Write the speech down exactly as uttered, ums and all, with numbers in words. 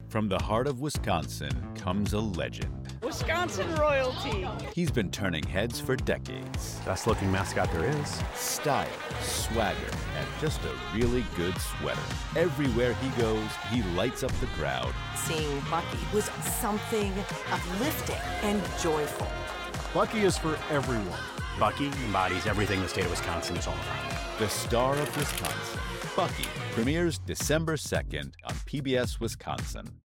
From the heart of Wisconsin comes a legend. Wisconsin royalty. He's been turning heads for decades. Best looking mascot there is. Style, swagger, and just a really good sweater. Everywhere he goes, he lights up the crowd. Seeing Bucky was something uplifting and joyful. Bucky is for everyone. Bucky embodies everything the state of Wisconsin is all about. The Star of Wisconsin, Bucky, premieres December second on P B S Wisconsin.